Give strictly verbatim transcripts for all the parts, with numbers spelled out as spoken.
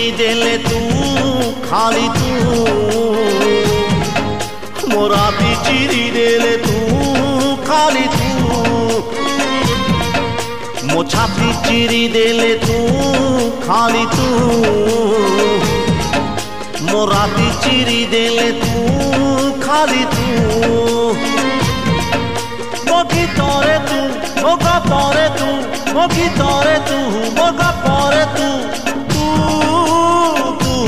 देले तू खाली तू मो राती चिरी देले तू खाली तू मो छाती चिरी देले तू खाली तू मो राती चिरी देले तू खाली तू मो गीतरे तू मो गपरे तू मो गीतरे तू मो गपरे तू तू तू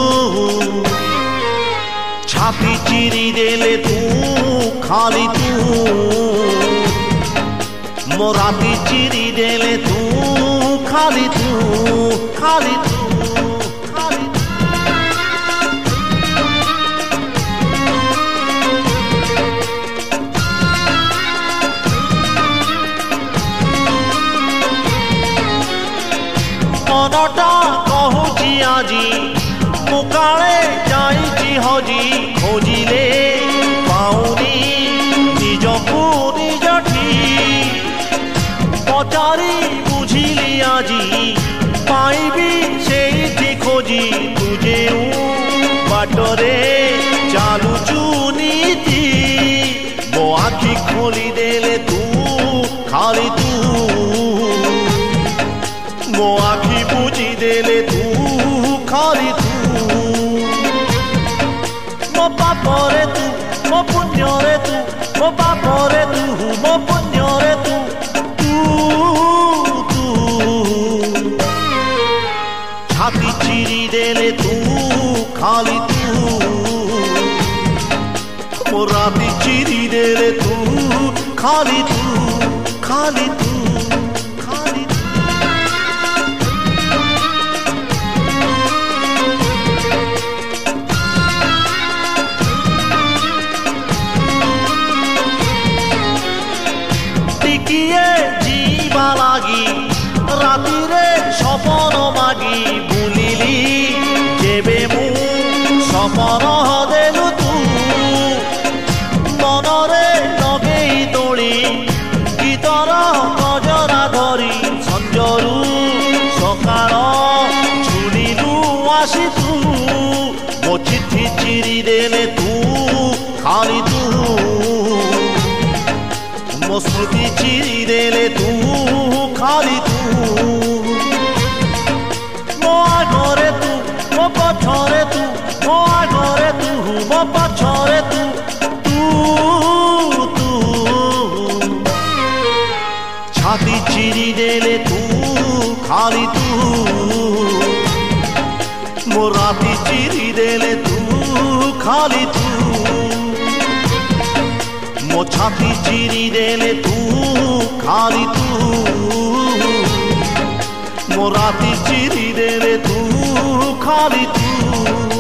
छाती चिरी देले तू खाली तू मो राती चिरी देले तू खाली तू खाली तू खाली तू मनटा कहूची आजी मुकाले जाइची हजी खोजिले पाउनी निजकू निजठी पचारी बुझिली आजी पाइबी सेठी खोजी तुझे बाटरे चालुचु नीति मो आखि खोली देले तू खाली तू मो आखि बुझी देले तू खाली तू मो पापरे तू मो पुण्यरे तू मो पापरे तू मो पुण्यरे तू तू तू छाती चिरी देले तू खाली तू मो राती चिरी देले तू खाली तू खाली तू खाली तू टिकिए जीवा लागी राती रे सपन मागी बुलिली जेबे मु सपन देलु तू मनरे लगेई तोड़ी गीतर गजरा धरी संजरू सकाळ छुड़िलु आसी तू मो चिट्ठी चिरी देले तू खाली तू मो स्मृति चिरी देले तू खाली तू मो आगरे तू मो पछरे तू मो आगरे तू मो पछरे तू तू तू छाती चिरी देले तू खाली तू मो राती चिरी देले तू खाली तू मो छाती चिरी देले तू खाली तू मो राती चिरी देले तू खाली तू।